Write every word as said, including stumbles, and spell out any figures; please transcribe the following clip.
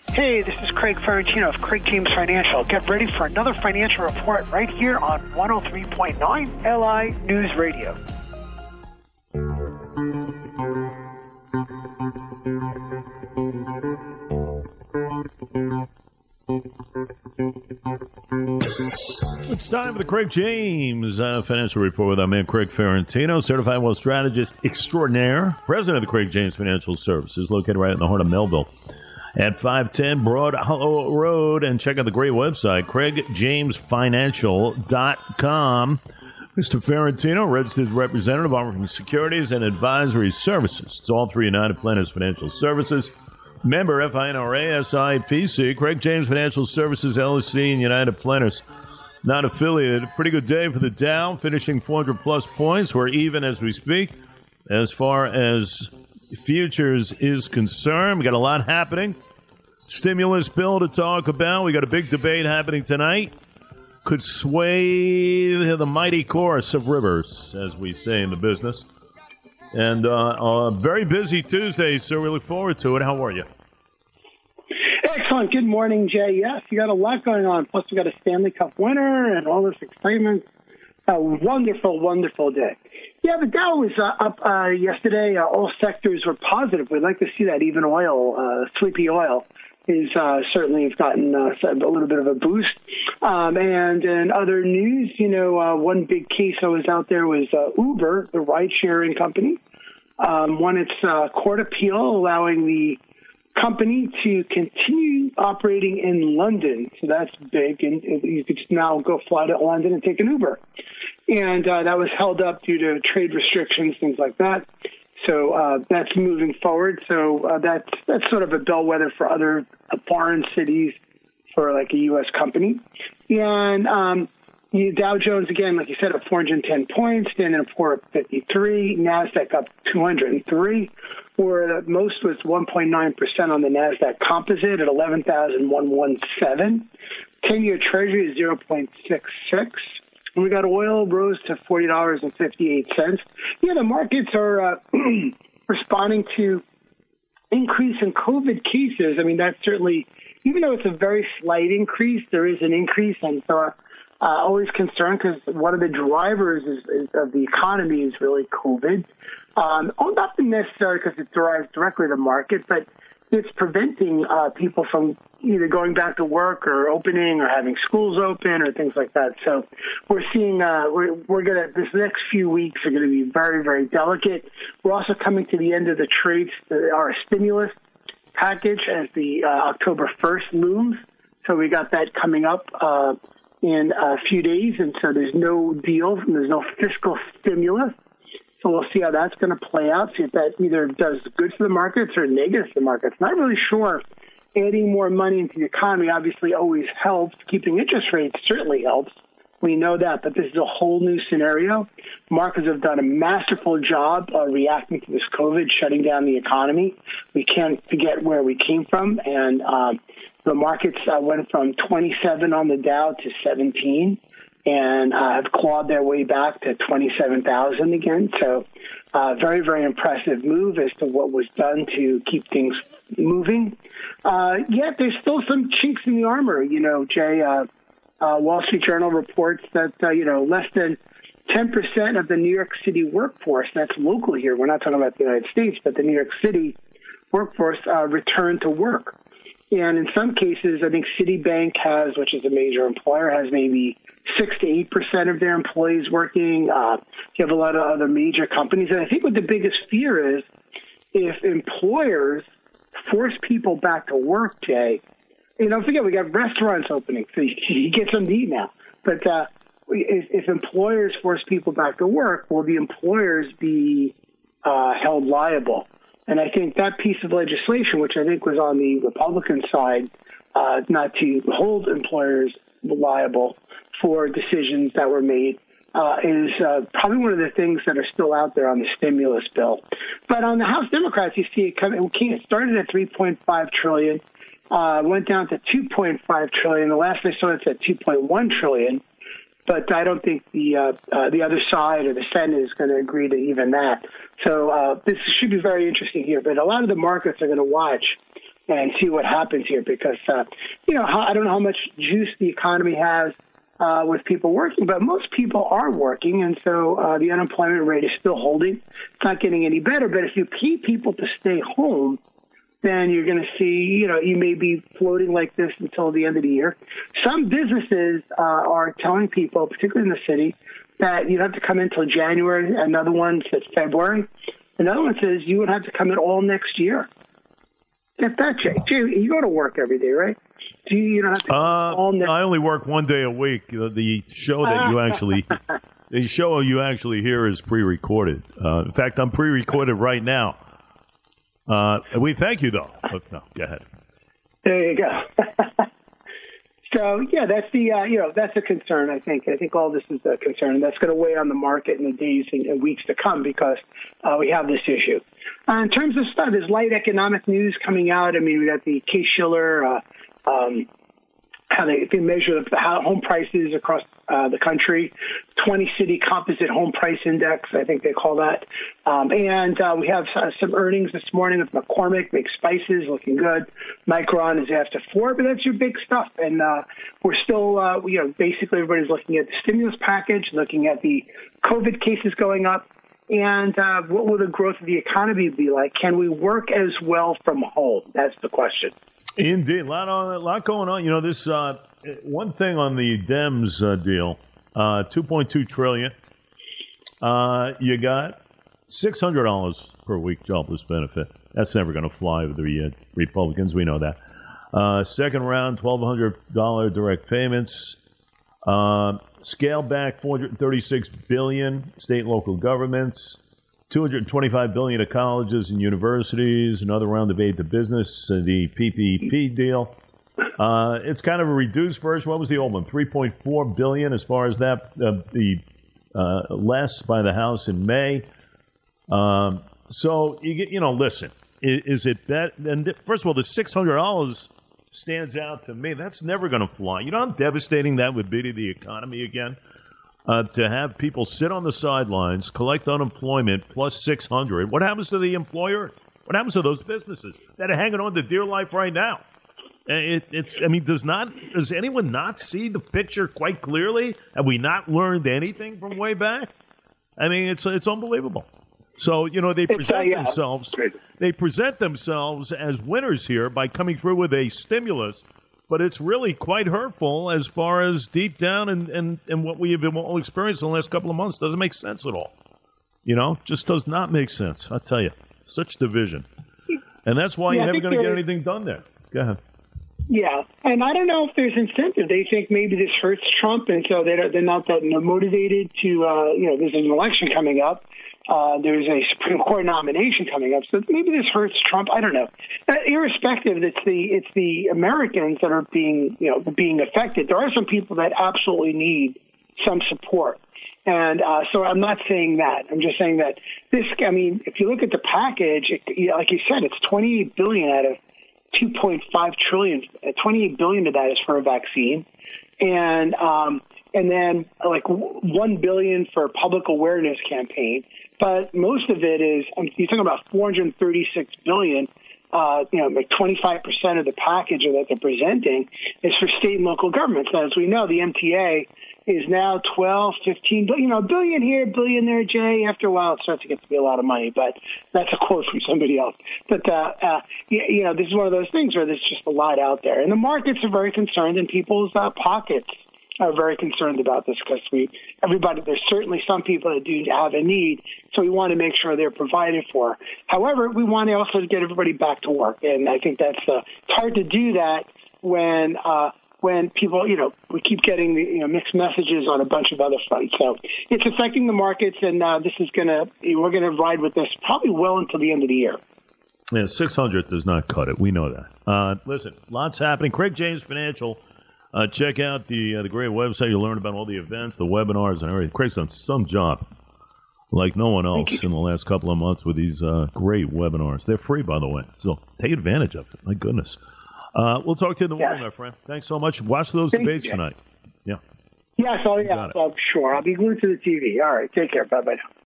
Hey, this is Craig Ferrantino of Craig James Financial. Get ready for another financial report right here on one oh three point nine L I News Radio. It's time for the Craig James uh, Financial Report with our man Craig Ferrantino, Certified Wealth Strategist Extraordinaire, President of the Craig James Financial Services, located right in the heart of Melville at five ten Broad Hollow Road. And check out the great website, craig james financial dot com. Mister Ferrantino, registered representative offering securities and advisory services. It's all through United Planners Financial Services. Member F I N R A S I P C, Craig James Financial Services, L L C, and United Planners. Not affiliated. Pretty good day for the Dow, finishing four hundred plus points. We're even as we speak. As far as futures is concerned, we got a lot happening. Stimulus bill to talk about. We got a big debate happening tonight. Could sway the mighty course of rivers, as we say in the business. And uh, a very busy Tuesday, so we look forward to it. How are you? Excellent. Good morning, Jay. Yes, you got a lot going on. Plus, we got a Stanley Cup winner and all this excitement. A wonderful, wonderful day. Yeah, the Dow was uh, up uh, yesterday. Uh, all sectors were positive. We'd like to see that. Even oil, uh, sleepy oil, is uh, certainly has gotten uh, a little bit of a boost. Um, and in other news, you know, uh, one big case that was out there was uh, Uber, the ride-sharing company, um, won its uh, court appeal allowing the company to continue operating in London. So that's big, and you could now go fly to London and take an Uber. And uh, that was held up due to trade restrictions, things like that. So uh, that's moving forward. So uh, that's that's sort of a bellwether for other uh, foreign cities for like a U S company. And um, the Dow Jones, again, like you said, up four hundred ten points, Standard and Poor's up fifty-three, NASDAQ up two hundred three, where the most was one point nine percent on the NASDAQ composite at eleven thousand one hundred seventeen. ten-year Treasury is zero point six six. And we got oil rose to forty dollars and fifty-eight cents. Yeah, the markets are uh, responding to increase in COVID cases. I mean, that's certainly, even though it's a very slight increase, there is an increase. And so uh, always concerned because one of the drivers is, is of the economy is really COVID. Um, oh, not necessarily because it derives directly to the market, but it's preventing uh, people from either going back to work or opening or having schools open or things like that. So we're seeing, uh, we're, we're going to, this next few weeks are going to be very, very delicate. We're also coming to the end of the trades, our stimulus package as the uh, October first looms. So we got that coming up uh, in a few days. And so there's no deal and there's no fiscal stimulus. So we'll see how that's going to play out, see if that either does good for the markets or negative for the markets. Not really sure. Adding more money into the economy obviously always helps. Keeping interest rates certainly helps. We know that, but this is a whole new scenario. Markets have done a masterful job uh, reacting to this COVID, shutting down the economy. We can't forget where we came from, and um, the markets uh, went from twenty-seven on the Dow to seventeen. And uh, have clawed their way back to twenty-seven thousand again. So uh, very, very impressive move as to what was done to keep things moving. Uh, yet there's still some chinks in the armor. You know, Jay, uh, uh, Wall Street Journal reports that, uh, you know, less than ten percent of the New York City workforce, that's local here, we're not talking about the United States, but the New York City workforce uh, returned to work. And in some cases, I think Citibank has, which is a major employer, has maybe six to eight percent of their employees working. Uh, you have a lot of other major companies. And I think what the biggest fear is, if employers force people back to work, Jay, you don't forget, we got restaurants opening, so you, you get something to eat now. But uh, if, if employers force people back to work, will the employers be uh, held liable? And I think that piece of legislation, which I think was on the Republican side, uh, not to hold employers liable for decisions that were made, uh, is uh, probably one of the things that are still out there on the stimulus bill. But on the House Democrats, you see it coming. It started at three point five trillion dollars, uh, went down to two point five trillion dollars. The last I saw it's at two point one trillion dollars. But I don't think the uh, uh, the other side or the Senate is going to agree to even that. So uh, this should be very interesting here. But a lot of the markets are going to watch and see what happens here because, uh, you know, how, I don't know how much juice the economy has uh, with people working, but most people are working, and so uh, the unemployment rate is still holding. It's not getting any better, but if you pay people to stay home, then you're going to see, you know, you may be floating like this until the end of the year. Some businesses uh, are telling people, particularly in the city, that you have to come in until January. Another one says February. Another one says you would have to come in all next year. Get that, Jay. Jay, you go to work every day, right? Do you, you don't have to uh, all next I only work one day a week. Uh, the show that you actually, the show you actually hear is pre-recorded. Uh, in fact, I'm pre-recorded right now. Uh, we thank you, though. Oh, no, go ahead. There you go. So, yeah, that's the uh, you know that's a concern. I think I think all this is a concern, and that's going to weigh on the market in the days and weeks to come because uh, we have this issue. Uh, in terms of stuff, there's light economic news coming out. I mean, we got the Case-Shiller, uh, um, how they, they measure the how home prices across uh, the country, twenty city composite home price index, I think they call that. Um, and uh, we have uh, some earnings this morning with McCormick, Big Spices, looking good. Micron is after four, but that's your big stuff. And uh, we're still, uh, you know, basically everybody's looking at the stimulus package, looking at the COVID cases going up. And uh, what will the growth of the economy be like? Can we work as well from home? That's the question. Indeed, a lot on, a lot going on. You know, this uh, one thing on the Dems uh, deal, uh, two point two trillion dollars. Uh, you got six hundred dollars per week jobless benefit. That's never going to fly with the uh, Republicans. We know that. Uh, second round, twelve hundred dollars direct payments. Uh, scale back four hundred thirty-six billion dollars state and local governments. two hundred twenty-five billion dollars to colleges and universities, another round of aid to business, uh, the P P P deal. Uh, it's kind of a reduced version. What was the old one? three point four billion dollars as far as that, uh, the uh, less by the House in May. Um, so, you get, you know, listen, is, is it that? And th- first of all, the six hundred dollars stands out to me. That's never going to fly. You know how devastating that would be to the economy again? Uh, to have people sit on the sidelines, collect unemployment plus six hundred. What happens to the employer? What happens to those businesses that are hanging on to dear life right now? It, it's. I mean, does not does anyone not see the picture quite clearly? Have we not learned anything from way back? I mean, it's it's unbelievable. So you know they present uh, yeah. themselves. They present themselves as winners here by coming through with a stimulus. But it's really quite hurtful as far as deep down and, and, and what we have been all experienced in the last couple of months. Doesn't make sense at all. You know, just does not make sense. I tell you, such division. And that's why yeah, you're never going to get anything done there. Go ahead. Yeah, and I don't know if there's incentive. They think maybe this hurts Trump, and so they're, they're not that motivated to, uh, you know, there's an election coming up. Uh, there's a Supreme Court nomination coming up, so maybe this hurts Trump. I don't know. Uh, irrespective, it's the it's the Americans that are being you know being affected. There are some people that absolutely need some support, and uh, so I'm not saying that. I'm just saying that this. I mean, if you look at the package, it, like you said, it's twenty-eight billion dollars out of two point five trillion dollars. twenty-eight billion dollars of that is for a vaccine, and um, and then like one billion dollars for a public awareness campaign. But most of it is, you're talking about four hundred thirty-six billion dollars, uh, you know, like twenty-five percent of the package that they're presenting is for state and local governments. Now, as we know, the M T A is now twelve, fifteen, you know, a billion here, a billion there, Jay. After a while, it starts to get to be a lot of money, but that's a quote from somebody else. But, uh, uh, you know, this is one of those things where there's just a lot out there. And the markets are very concerned, and people's uh, pockets are very concerned about this because we, everybody, there's certainly some people that do have a need, so we want to make sure they're provided for. However, we want to also get everybody back to work, and I think that's uh, it's hard to do that when uh, when people, you know, we keep getting the, you know, mixed messages on a bunch of other fronts. So it's affecting the markets, and uh, this is gonna we're gonna ride with this probably well until the end of the year. Yeah, six hundred does not cut it. We know that. Uh, listen, lots happening. Craig James Financial. Uh, check out the uh, the great website. You'll learn about all the events, the webinars, and everything. Craig's done some job like no one else in the last couple of months with these uh, great webinars. They're free, by the way, so take advantage of it. My goodness. Uh, we'll talk to you in the morning, my friend. Thanks so much. Watch those Thank debates you. tonight. Yeah. Yes, oh, yeah, so I'm sure. I'll be glued to the T V. All right, take care. Bye-bye now.